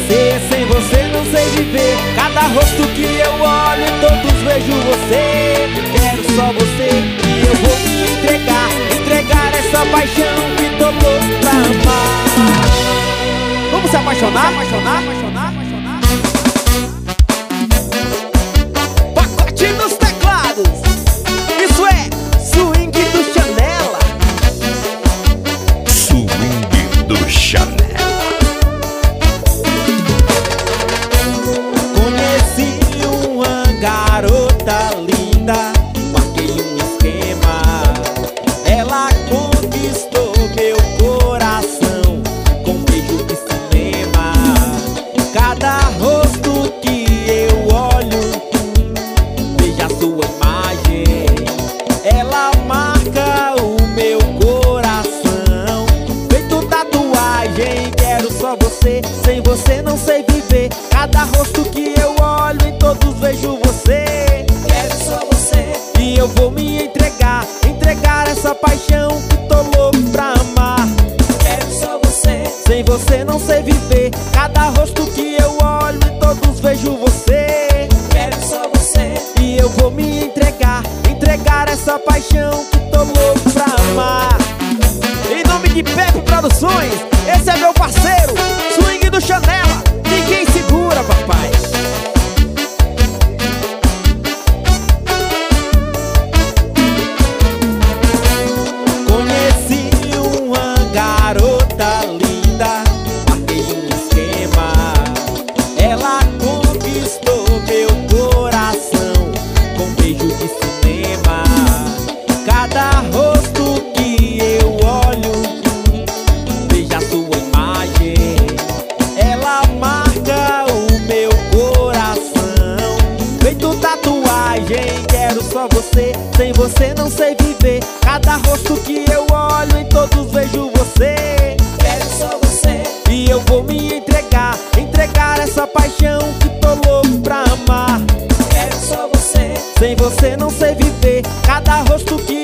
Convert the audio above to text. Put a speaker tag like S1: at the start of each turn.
S1: você, sem você não sei viver. Cada rosto que eu olho, em todos vejo você. Quero só você e eu vou me entregar. Entregar essa paixão que tô louco pra amar. Vamos se apaixonar? Pacote nos teclados. Isso é swing do Chanela.
S2: Swing do Chanela.
S1: Conheci uma garota linda, marquei um esquema. Ela conquistou meu coração com um beijo de cinema. Cada rosto que eu olho, veja a sua imagem. Ela marca o meu coração, feito tatuagem. Quero só você, sem você não sei viver. Cada rosto que eu olho, em todos vejo você. Quero só você e eu vou me entregar. Entregar essa paixão que tô louco pra amar. Quero só você, sem você não sei viver. Cada rosto que eu olho, em todos vejo você. Quero só você e eu vou me entregar. Entregar essa paixão que tô louco pra amar. Em nome de Pepe Produções, esse é meu parceiro, swing do Chanela. Ninguém segura, papai. Conheci uma garota linda, marquei um esquema. Ela conquistou meu coração com um beijo de cinema. Cada rosto que eu olho, veja a sua imagem. Ela marca o meu coração, feito tatuagem. Quero só você, sem você não sei viver. Cada rosto que eu olho, em todos vejo você. Quero só você e eu vou me entregar. Entregar essa paixão que tô louco pra amar. Quero só você, sem você não sei viver. Cada rosto que